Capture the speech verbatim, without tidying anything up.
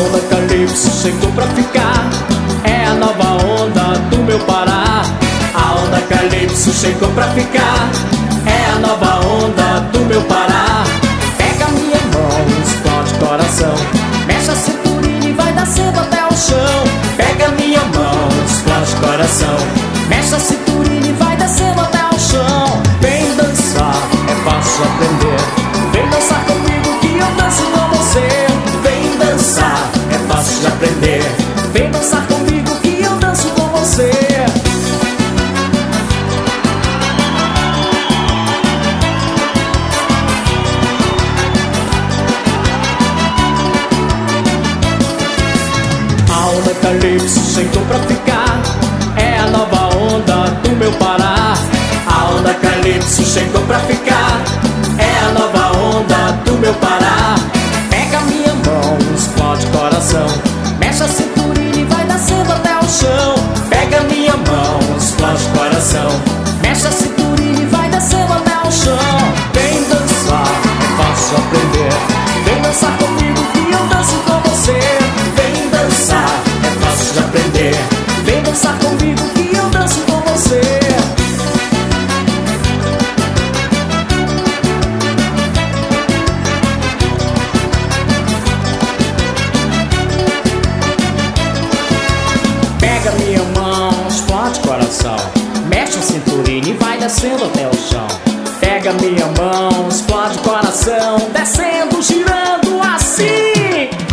onda Calypso chegou pra ficar, é a nova onda do meu Pará. A onda Calypso chegou pra ficar, é a nova onda do meu Pará. Pega minha mão, explode coração, mexe a cinturinha e vai descendo até o chão. Pega minha mão, explode coração, mexe a cinturinha e vai descendo até o chão. Vem dançar, é fácil aprender, vem dançar comigo que eu danço com você. Vem dançar, é fácil de aprender, vem dançar comigo que eu danço com você. A onda Calypso chegou pra ficar, é a nova onda do meu Pará. A onda Calypso chegou pra ficar, é a nova onda do meu Pará. Pega minha mão, explode coração, mexe a cinturinha e vai descendo até o chão. Pega minha mão, explode coração, mexe a cinturinha e vai descendo até o chão. Vem dançar, é fácil aprender, vem dançar comigo que eu danço com você. Vem dançar, é fácil de aprender, vem dançar comigo que eu danço com você. Pega minha mão, explode coração, mexe a cinturinha e vai descendo até o